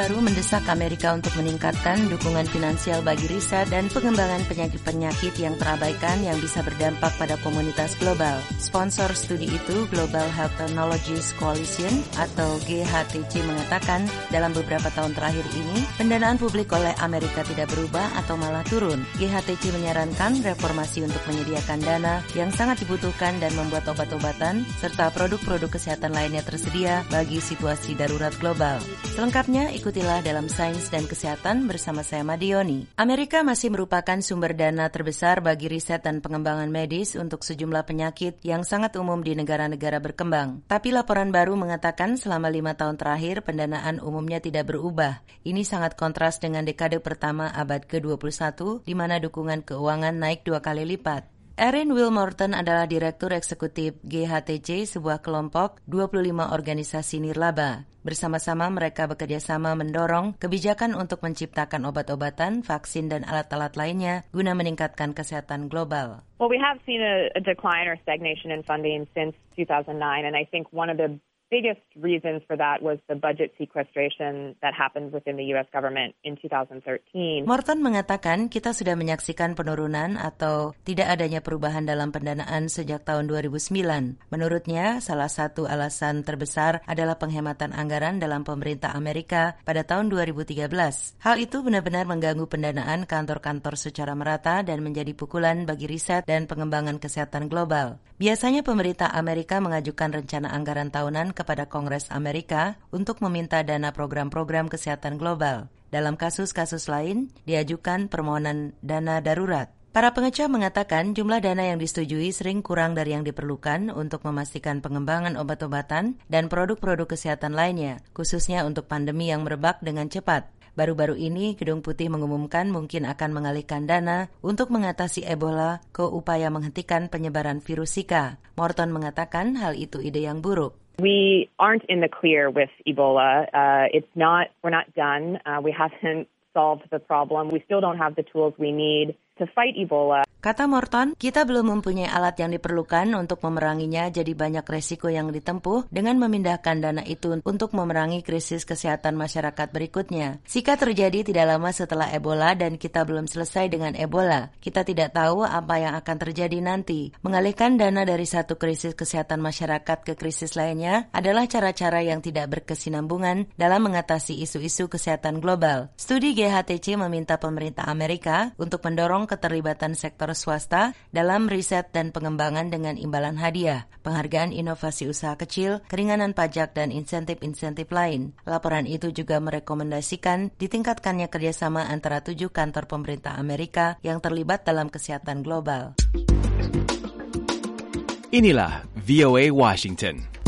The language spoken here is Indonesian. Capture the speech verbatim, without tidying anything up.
baru mendesak Amerika untuk meningkatkan dukungan finansial bagi riset dan pengembangan penyakit-penyakit yang terabaikan yang bisa berdampak pada komunitas global. Sponsor studi itu, Global Health Technologies Coalition atau G H T C, mengatakan dalam beberapa tahun terakhir ini, pendanaan publik oleh Amerika tidak berubah atau malah turun. G H T C menyarankan reformasi untuk menyediakan dana yang sangat dibutuhkan dan membuat obat-obatan serta produk-produk kesehatan lainnya tersedia bagi situasi darurat global. Selengkapnya ikutilah dalam Sains dan Kesehatan bersama saya Madioni. Amerika masih merupakan sumber dana terbesar bagi riset dan pengembangan medis untuk sejumlah penyakit yang sangat umum di negara-negara berkembang. Tapi laporan baru mengatakan selama lima tahun terakhir pendanaan umumnya tidak berubah. Ini sangat kontras dengan dekade pertama abad ke dua puluh satu di mana dukungan keuangan naik dua kali lipat. Erin Wilmorton adalah Direktur Eksekutif G H T C, sebuah kelompok dua puluh lima organisasi nirlaba. Bersama-sama mereka bekerja sama mendorong kebijakan untuk menciptakan obat-obatan, vaksin, dan alat-alat lainnya guna meningkatkan kesehatan global. Well, we have seen a, a decline or stagnation in funding since two thousand nine, and I think one of the biggest reasons for that was the budget sequestration that happened within the U S government in two thousand thirteen. Morton mengatakan kita sudah menyaksikan penurunan atau tidak adanya perubahan dalam pendanaan sejak tahun dua ribu sembilan. Menurutnya, salah satu alasan terbesar adalah penghematan anggaran dalam pemerintah Amerika pada tahun dua ribu tiga belas. Hal itu benar-benar mengganggu pendanaan kantor-kantor secara merata dan menjadi pukulan bagi riset dan pengembangan kesehatan global. Biasanya pemerintah Amerika mengajukan rencana anggaran tahunan kepada Kongres Amerika untuk meminta dana program-program kesehatan global. Dalam kasus-kasus lain, diajukan permohonan dana darurat. Para pengecah mengatakan jumlah dana yang disetujui sering kurang dari yang diperlukan untuk memastikan pengembangan obat-obatan dan produk-produk kesehatan lainnya, khususnya untuk pandemi yang merebak dengan cepat. Baru-baru ini, Gedung Putih mengumumkan mungkin akan mengalihkan dana untuk mengatasi Ebola ke upaya menghentikan penyebaran virus Zika. Morton mengatakan hal itu ide yang buruk. We aren't in the clear with Ebola. Uh, it's not, we're not done. Uh, we haven't solved the problem. We still don't have the tools we need to fight Ebola. Kata Morton, kita belum mempunyai alat yang diperlukan untuk memeranginya, jadi banyak resiko yang ditempuh dengan memindahkan dana itu untuk memerangi krisis kesehatan masyarakat berikutnya. Zika terjadi tidak lama setelah Ebola dan kita belum selesai dengan Ebola. Kita tidak tahu apa yang akan terjadi nanti. Mengalihkan dana dari satu krisis kesehatan masyarakat ke krisis lainnya adalah cara-cara yang tidak berkesinambungan dalam mengatasi isu-isu kesehatan global. Studi G H T C meminta pemerintah Amerika untuk mendorong keterlibatan sektor swasta dalam riset dan pengembangan dengan imbalan hadiah, penghargaan inovasi usaha kecil, keringanan pajak, dan insentif-insentif lain. Laporan itu juga merekomendasikan ditingkatkannya kerjasama antara tujuh kantor pemerintah Amerika yang terlibat dalam kesehatan global. Inilah V O A Washington.